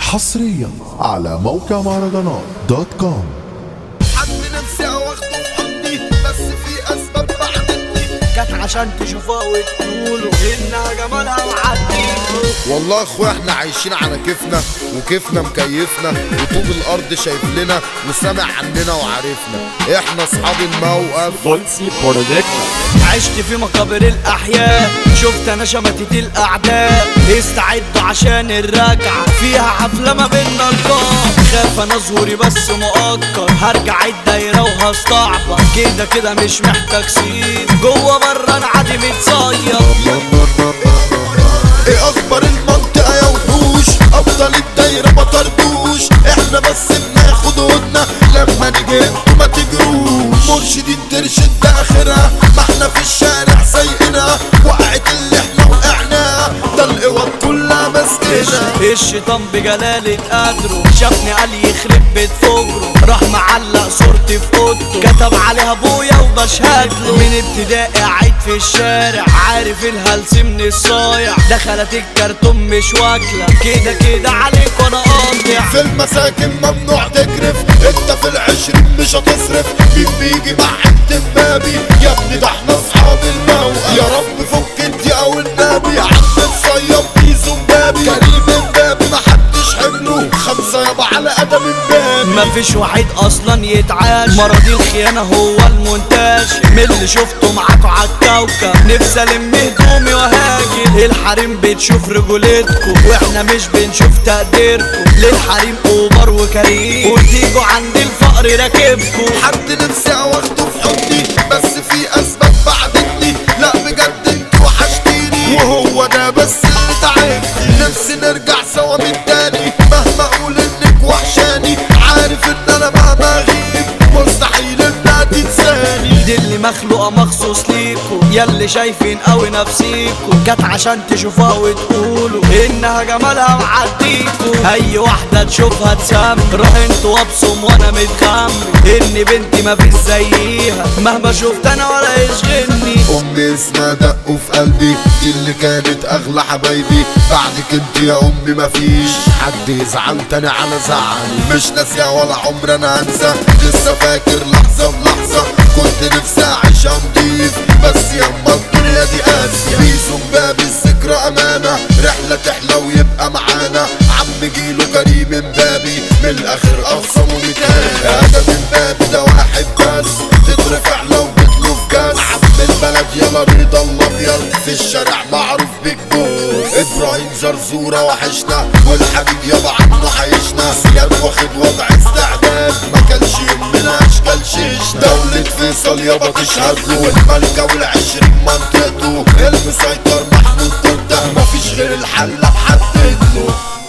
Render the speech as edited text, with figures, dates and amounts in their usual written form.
حصريا على موقع مهرجانات دوت كوم. حد نفسي واخده في حضني بس في اسباب بعدتني جت عشان تشوفها وتقولوا انها جمالها وعدي. والله اخويا احنا عايشين على كيفنا وكيفنا مكيفنا وطوب الارض شايف لنا وسامع عننا وعارفنا احنا اصحاب الموقف. عشت في مقابر الاحياء شفت انا شمتت الاعداء استعدوا عشان الرجعه فيها حفله ما بينا القاع. خاف انا ظهوري بس مؤقت هرجع الدايره وهستعبط كده مش محتاج سيد جوه بره انا عادي متصيد. ايه اخبار المنطقه يا وحوش افضل الدايره ما طردوش احنا بس بناخد ودنا لما نيجي ما تجروش مرشدين ترشد ده اخرها ما احنا في الشارع سايقنا وقعت اللي احنا وقعنا ده القوات كلها ماسكنا. الشيطان بجلالة قدره شافني قال يخرب بيت فجره راح معلق صورتي في اوضته كتب عليها ابويا وبشهد له من ابتدائي قاعد في الشارع عارف الهلس من الصايع دخلت الكرتون مش واكله كده عليك وانا قاطع. في المساكن ممنوع تجرف انت في العشرين مش هتصرف مين بيجي مع انت بابي يا ابني ده احنا اصحاب الموقف يا رب فك انت او النبي عم الصياد بيزو مبابي كريم مبابي محدش حمله خمسة يابا على قدم مبابي. مفيش واحد اصلا يتعاش مرضي الخيانة هو المونتاج من اللي شفته معاكوا عالكوكب نفسي الم هدومي وهاجر الحريم بتشوف رجولتكم واحنا مش بنشوف تقديركم للحريم اوبر وكريم وتيجوا عند الفقر راكبكم. حد نفسي واخده في حضني بس في اسباب بعدتني لا بجد انت وحشتيني وهو ده بس اللي تعبني نفسي نرجع سوا من تاني مهما اقول انك وحشاني عارف ان انا مهما اغيب مستحيل انها تنساني. دي اللي مخلوقة مخصوص ليكوا ياللي شايفين قوي نفسيكوا جت عشان تشوفها وتقولوا انها جمالها معديكوا اي واحدة تشوفها تسمي روح انتوا وابصم وانا متخمر ان بنتي مفيش زيها مهما شفت انا ولا يشغلني. امي اسمها دقوا في قلبي دي اللي كانت اغلى حبايبي بعدك انت يا امي مفيش حد يزعل تاني على زعلي مش ناسيها ولا عمر انا انسى لسه فاكر لحظة بلحظة كنت نفسي اعيشها نضيف بس يما الدنيا دي قاسية بيزو مبابي الذكرى امانة رحلة تحلى ويبقى معانا عم جيله كريم مبابي من الاخر اخصم ومتاني ادم مبابي ده واحد بس تترفع لو بتلو في جاز عم البلد يلا رضا الابيض في الشارع معروف بيج بوس ابراهيم زرزورة وحشنا والحبيب يابا عنه حيشنا سياد واخد وضع استعداد ما كانش يهمنا اشكال شيش دولة فيصل يابا تشهد له والملكة والعشرين منطقته المسيطر محمود توته مفيش غير الحلة محدد له.